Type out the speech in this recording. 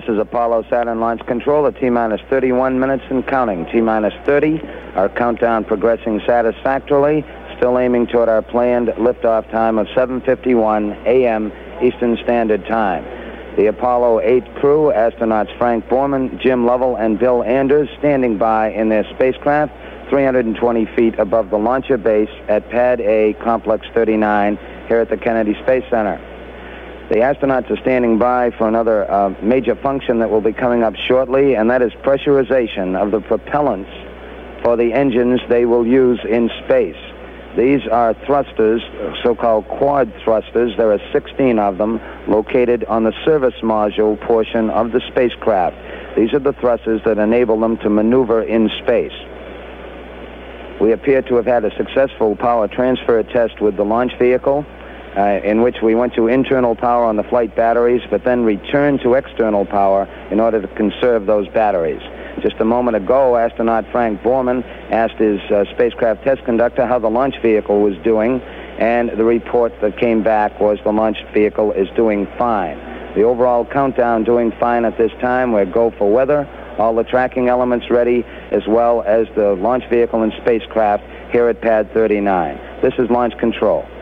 This is Apollo Saturn Launch Control at T-minus 31 minutes and counting. T-minus 30. Our countdown progressing satisfactorily. Still aiming toward our planned liftoff time of 7:51 a.m. Eastern Standard Time. The Apollo 8 crew, astronauts Frank Borman, Jim Lovell, and Bill Anders, standing by in their spacecraft 320 feet above the launcher base at Pad A, Complex 39, here at the Kennedy Space Center. The astronauts are standing by for another major function that will be coming up shortly, and that is pressurization of the propellants for the engines they will use in space. These are thrusters, so-called quad thrusters. There are 16 of them located on the service module portion of the spacecraft. These are the thrusters that enable them to maneuver in space. We appear to have had a successful power transfer test with the launch vehicle, in which we went to internal power on the flight batteries, but then returned to external power in order to conserve those batteries. Just a moment ago, astronaut Frank Borman asked his spacecraft test conductor how the launch vehicle was doing, and the report that came back was the launch vehicle is doing fine. The overall countdown doing fine at this time. We're go for weather, all the tracking elements ready, as well as the launch vehicle and spacecraft here at Pad 39. This is Launch Control.